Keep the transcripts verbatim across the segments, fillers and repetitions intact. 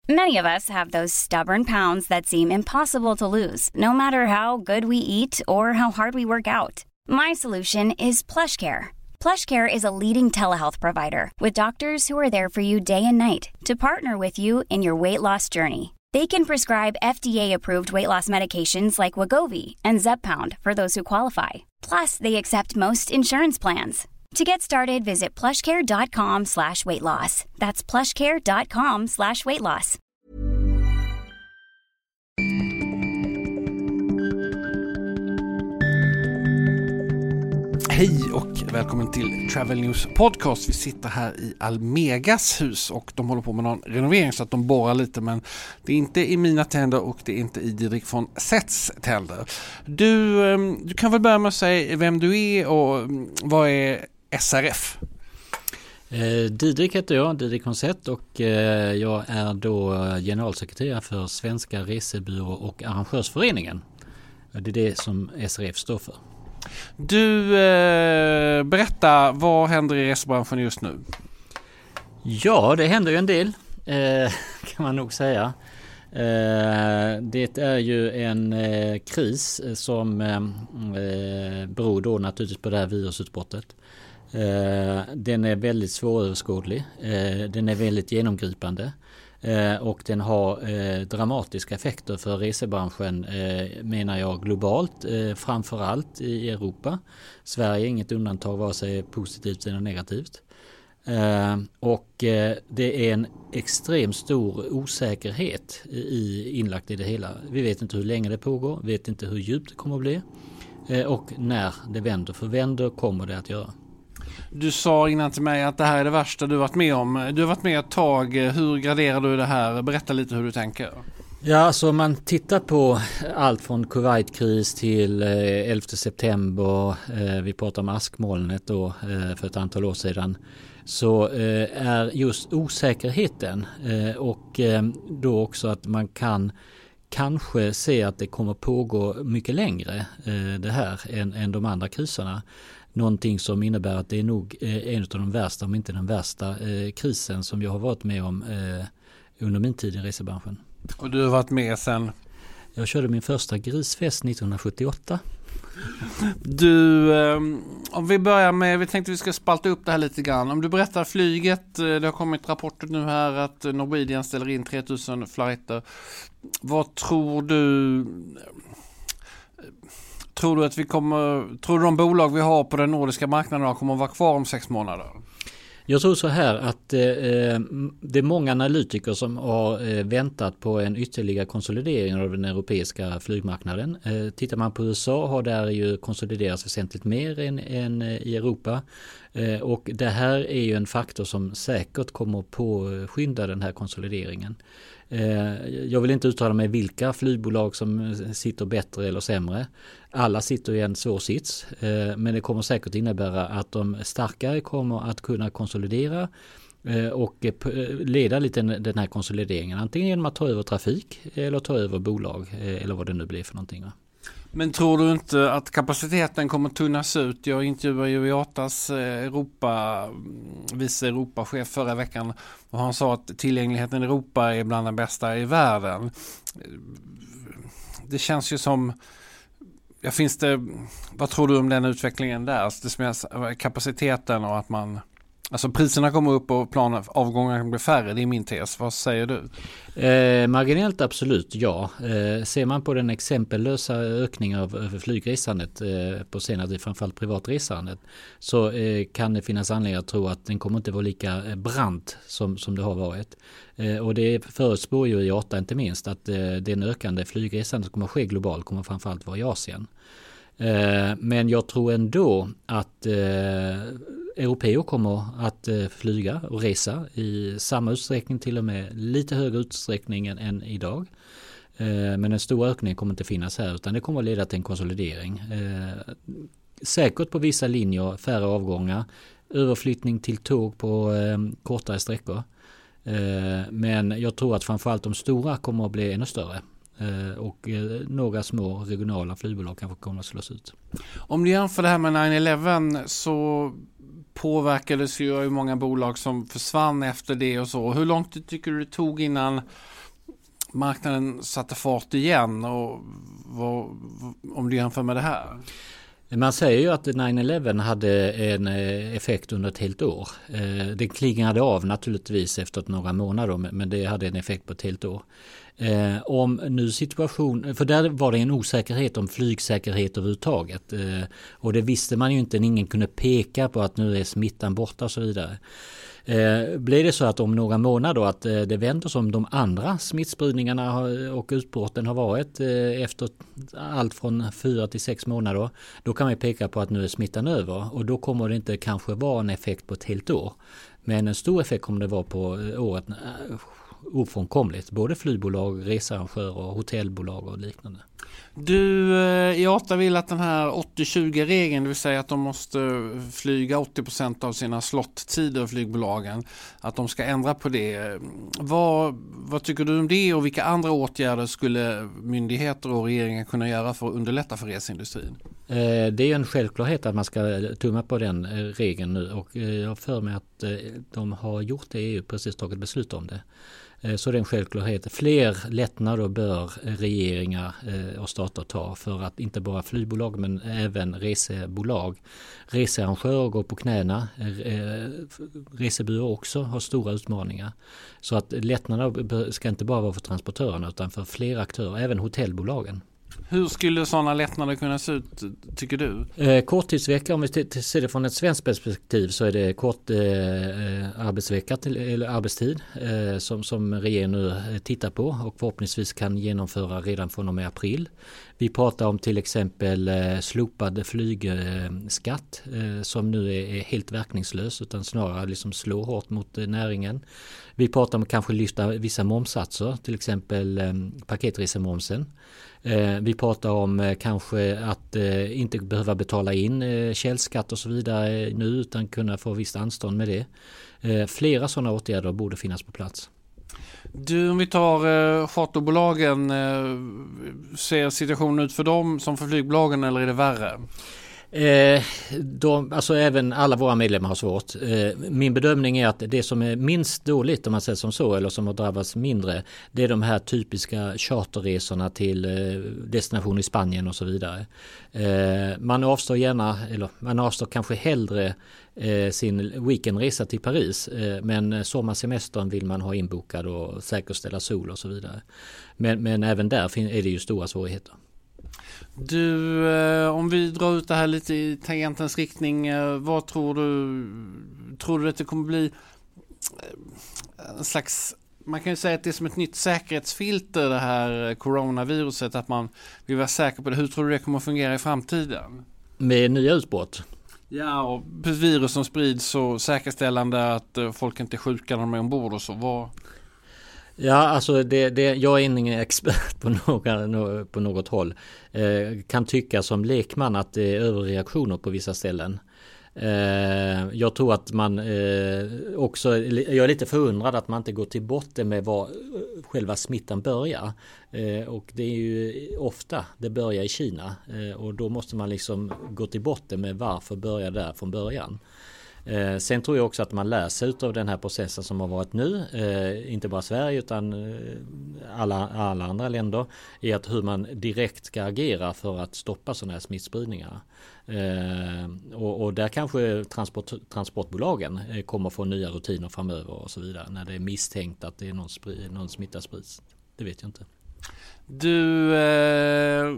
Many of us have those stubborn pounds that seem impossible to lose, no matter how good we eat or how hard we work out. My solution is PlushCare. PlushCare is a leading telehealth provider with doctors who are there for you day and night to partner with you in your weight loss journey. They can prescribe F D A-approved weight loss medications like Wegovy and Zepbound for those who qualify. Plus, they accept most insurance plans. To get started, visit plushcare.com slash weight loss. That's plushcare.com slash weight loss. Hej och välkommen till Travel News Podcast. Vi sitter här i Almegas hus och de håller på med någon renovering så att de borrar lite, men det är inte i mina tänder och det är inte i Didrik von Setz tänder. Du, du kan väl börja med att säga vem du är och vad är S R F? Eh, Didrik heter jag, Didrik von Setz, och eh, jag är då generalsekreterare för Svenska resebyrå- och arrangörsföreningen. Det är det som S R F står för. Du, eh, berätta, vad händer i resebranschen just nu? Ja, det händer ju en del, eh, kan man nog säga. Eh, det är ju en eh, kris som eh, beror då naturligtvis på det här virusutbrottet. Eh, den är väldigt svåröverskådlig, eh, den är väldigt genomgripande. Eh, och den har eh, dramatiska effekter för resebranschen, eh, menar jag, globalt, eh, framförallt i Europa. Sverige är inget undantag, vare sig positivt eller negativt. Eh, och eh, det är en extremt stor osäkerhet i, inlagt i det hela. Vi vet inte hur länge det pågår, vet inte hur djupt det kommer att bli eh, och när det vänder. För vänder kommer det att göra. Du sa innan till mig att det här är det värsta du varit med om. Du har varit med ett tag. Hur graderar du det här? Berätta lite hur du tänker. Ja, alltså om man tittar på allt från Kuwait-kris till elfte september, vi pratar om askmolnet då för ett antal år sedan, så är just osäkerheten och då också att man kan kanske se att det kommer pågå mycket längre det här än, än de andra kriserna. Någonting som innebär att det är nog en av de värsta, om inte den värsta eh, krisen som jag har varit med om eh, under min tid i resebranschen. Och du har varit med sen? Jag körde min första grisfest nittonhundrasjuttioåtta. Du, eh, om vi börjar med, vi tänkte vi ska spalta upp det här lite grann. Om du berättar flyget, det har kommit rapporter nu här att Norwegian ställer in tre tusen flighter. Vad tror du... Tror du att vi kommer, tror du de bolag vi har på den nordiska marknaden kommer att vara kvar om sex månader? Jag tror så här att eh, det är många analytiker som har eh, väntat på en ytterligare konsolidering av den europeiska flygmarknaden. Eh, tittar man på U S A har där ju konsoliderats väsentligt mer än, än i Europa. Eh, och det här är ju en faktor som säkert kommer att påskynda den här konsolideringen. Jag vill inte uttala mig vilka flygbolag som sitter bättre eller sämre. Alla sitter i en svår sits, men det kommer säkert innebära att de starkare kommer att kunna konsolidera och leda lite den här konsolideringen. Antingen genom att ta över trafik eller ta över bolag eller vad det nu blir för någonting. Men tror du inte att kapaciteten kommer tunnas ut? Jag intervjuade ju I A T A:s Europa, vice Europachef förra veckan och han sa att tillgängligheten i Europa är bland den bästa i världen. Det känns ju som, ja, finns det, vad tror du om den utvecklingen där? Alltså det som är kapaciteten och att man, alltså priserna kommer upp och planen avgångar blir färre, det är min tes. Vad säger du? Eh, marginellt absolut, ja. Eh, ser man på den exempellösa ökningen av, av flygresandet eh, på senare tid, framförallt privatresandet, så eh, kan det finnas anledning att tro att den kommer inte vara lika brant som, som det har varit. Eh, och det förutspår ju I A T A inte minst att eh, den ökande flygresandet som kommer att ske globalt kommer framförallt vara i Asien. Eh, men jag tror ändå att eh, europeer kommer att eh, flyga och resa i samma utsträckning, till och med lite högre utsträckning än, än idag. Eh, men en stor ökning kommer inte finnas här, utan det kommer att leda till en konsolidering. Eh, säkert på vissa linjer, färre avgångar, överflyttning till tåg på eh, kortare sträckor. Eh, men jag tror att framförallt de stora kommer att bli ännu större. Och några små regionala flygbolag kanske kommer att slås ut. Om du jämför det här med nio elva så påverkades ju av många bolag som försvann efter det och så. Hur långt tycker du det tog innan marknaden satte fart igen, och vad, om du jämför med det här? Man säger ju att nio elva hade en effekt under ett helt år. Det klingade av naturligtvis efter några månader, men det hade en effekt på ett helt år. Eh, om nu situation, för där var det en osäkerhet om flygsäkerhet överhuvudtaget, eh, och det visste man ju inte, ingen kunde peka på att nu är smittan borta och så vidare. Eh, blir det så att om några månader att eh, det vänder som de andra smittspridningarna har, och utbrotten har varit eh, efter allt från fyra till sex månader, då kan man peka på att nu är smittan över, och då kommer det inte kanske vara en effekt på ett helt år, men en stor effekt kommer det vara på året eh, ofrånkomligt, både flygbolag, researrangörer och hotellbolag och liknande. Du, I A T A vill att den här åttio tjugo-regeln, det vill säga att de måste flyga åttio procent av sina slottider, flygbolagen, att de ska ändra på det. Vad, vad tycker du om det, och vilka andra åtgärder skulle myndigheter och regeringen kunna göra för att underlätta för reseindustrin? Det är en självklarhet att man ska tumma på den regeln nu, och jag har för mig att de har gjort det, E U precis tagit beslut om det. Så det är en självklarhet. Fler lättnader bör regeringar och stater ta för att inte bara flygbolag men även resebolag. Researrangörer går på knäna. Resebyråer också har stora utmaningar. Så att lättnader ska inte bara vara för transportörerna utan för fler aktörer, även hotellbolagen. Hur skulle sådana lättnader kunna se ut, tycker du? Eh, korttidsvecka, om vi t- ser det från ett svenskt perspektiv, så är det kort eh, arbetsvecka till, eller arbetstid eh, som, som regeringen nu tittar på och förhoppningsvis kan genomföra redan från och med april. Vi pratar om till exempel eh, slopad flygskatt eh, som nu är, är helt verkningslös, utan snarare liksom slår hårt mot eh, näringen. Vi pratar om kanske lyfta vissa momsatser, till exempel eh, paketresemomsen. Eh, vi pratar om eh, kanske att eh, inte behöva betala in eh, källskatt och så vidare nu, utan kunna få visst anstånd med det. Eh, flera sådana åtgärder borde finnas på plats. Du, om vi tar eh, charterbolagen, eh, ser situationen ut för dem som för flygbolagen, eller är det värre? Eh, de, alltså även alla våra medlemmar har svårt. Eh, min bedömning är att det som är minst dåligt, om man säger som så, eller som har drabbats mindre, det är de här typiska charterresorna till eh, destination i Spanien och så vidare. Eh, man avstår gärna, eller man avstår kanske hellre eh, sin weekendresa till Paris, eh, men sommarsemestern vill man ha inbokad och säkerställa sol och så vidare. Men, men även där är det ju stora svårigheter. Du, eh, om vi drar ut det här lite i tangentens riktning, eh, vad tror du, tror du att det kommer bli eh, en slags, man kan ju säga att det är som ett nytt säkerhetsfilter, det här coronaviruset, att man vill vara säker på det. Hur tror du det kommer att fungera i framtiden? Med nya utbrott? Ja, och virus som sprids och säkerställande att eh, folk inte är sjuka när de är ombord och så. Vad... Ja, alltså det, det, jag är ingen expert på, några, på något håll. Eh, kan tycka som lekman att det är överreaktioner på vissa ställen. Eh, jag tror att man eh, också, jag är lite förundrad att man inte går till botten med var själva smittan börjar. Eh, och det är ju ofta det börjar i Kina. Eh, och då måste man liksom gå till botten med varför börjar där från början. Eh, sen tror jag också att man lär sig av den här processen som har varit nu, eh, inte bara Sverige utan eh, alla, alla andra länder, är att hur man direkt ska agera för att stoppa sådana här smittspridningar. Eh, och, och där kanske transport, transportbolagen eh, kommer få nya rutiner framöver och så vidare, när det är misstänkt att det är någon, sprid, någon smitta sprids. Det vet jag inte. Du, eh,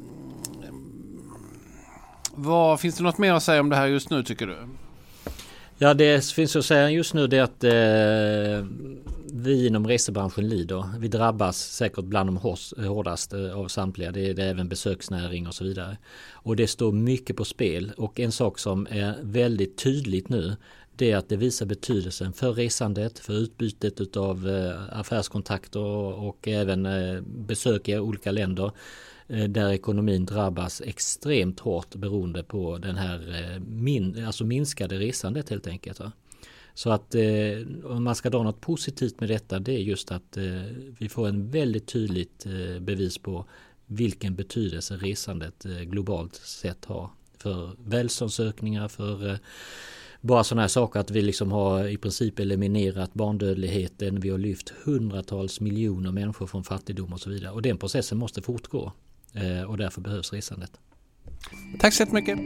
vad, finns det något mer att säga om det här just nu, tycker du? Ja, det finns att säga just nu det att eh, vi inom resebranschen lider. Vi drabbas säkert bland de hårs, hårdaste av samtliga. Det är, det är även besöksnäring och så vidare. Och det står mycket på spel. Och en sak som är väldigt tydligt nu, det är att det visar betydelsen för resandet, för utbytet av eh, affärskontakter och, och även eh, besök i olika länder, där ekonomin drabbas extremt hårt beroende på den här min, alltså minskade resandet helt enkelt. Va? Så att eh, om man ska dra något positivt med detta, det är just att eh, vi får en väldigt tydligt eh, bevis på vilken betydelse resandet eh, globalt sett har för välståndsökningar, för eh, bara sådana här saker att vi liksom har i princip eliminerat barndödligheten. Vi har lyft hundratals miljoner människor från fattigdom och så vidare. Och den processen måste fortgå. Och därför behövs resandet. Tack så mycket.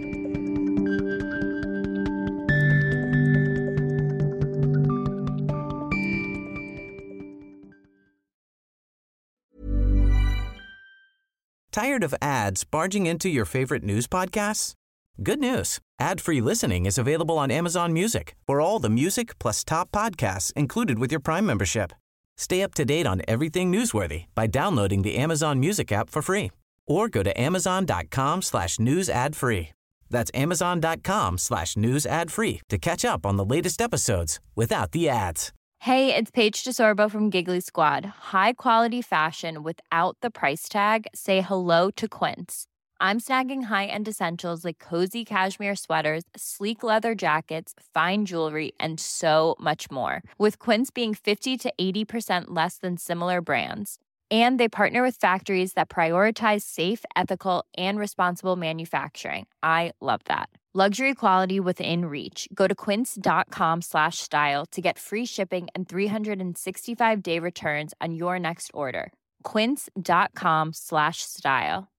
Tired of ads barging into your favorite news podcasts? Good news. Ad-free listening is available on Amazon Music for all the music plus top podcasts included with your Prime membership. Stay up to date on everything newsworthy by downloading the Amazon Music app for free or go to amazon.com slash news ad free. That's amazon.com slash news ad free to catch up on the latest episodes without the ads. Hey, it's Paige DeSorbo from Giggly Squad. High quality fashion without the price tag. Say hello to Quince. I'm snagging high-end essentials like cozy cashmere sweaters, sleek leather jackets, fine jewelry, and so much more. With Quince being fifty to eighty percent less than similar brands. And they partner with factories that prioritize safe, ethical, and responsible manufacturing. I love that. Luxury quality within reach. Go to quince.com slash style to get free shipping and three sixty-five day returns on your next order. Quince.com slash style.